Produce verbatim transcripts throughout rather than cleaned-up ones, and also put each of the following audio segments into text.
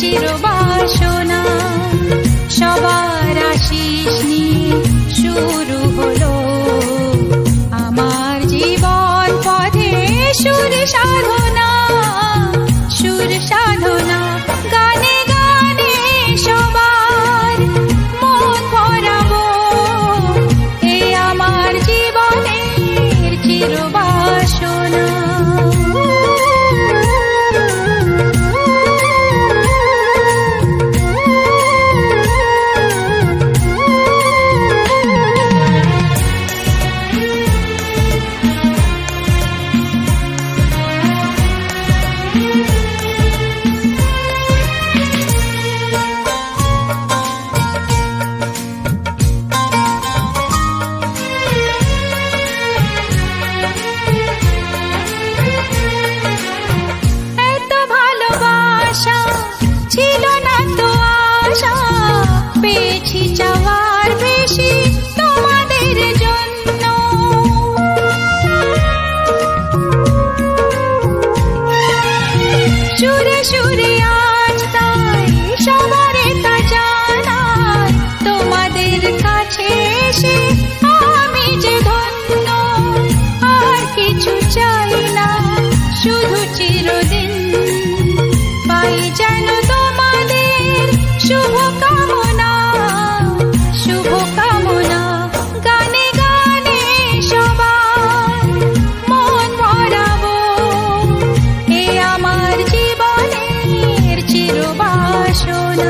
চিরবাসনা সবার আশিস নিয়ে শুরু হলো আমার জীবন পথে সুর সাধনা সুর সাধনা গানে গানে সবার মন ভরাবো এই আমার জীবনের চিরবাসনা সুরে সুরে আজ তাই সবারে তা জানাই তোমাদের কাছে এসে আমি যে ধন্য আর কিছু চাই না শুধু চিরদিন পাই যেন তোমাদের শুভ কামনা শুভ কামনা গানে গানে সবার মন ভরাবো এ আমার জীবনের চিরবাসনা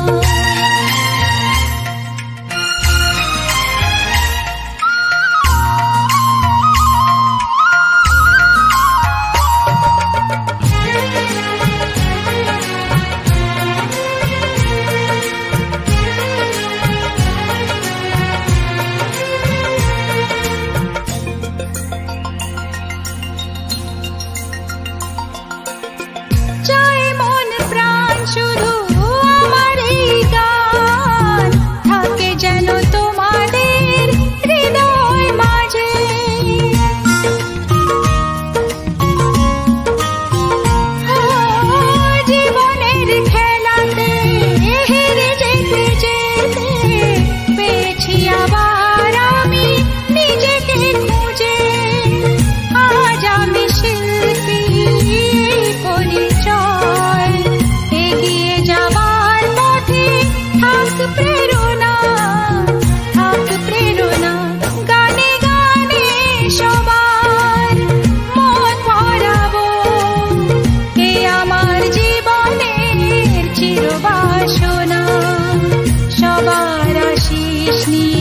শুধু আমার এই গান থাকে যেন তোমাদের হৃদয় মাঝে জীবনের খেলাতে হেরে যেতে যেতে পেয়েছি আবার আমি নিজেকে খুঁজে আজ আমি শিল্পী পরিচয় এগিয়ে যাবার পথে থাক প্রেরণা থাক প্রেরণা গানে গানে সবার মন ভরাবো এ আমার জীবনের চিরবাসনা সবার আশিস নিয়ে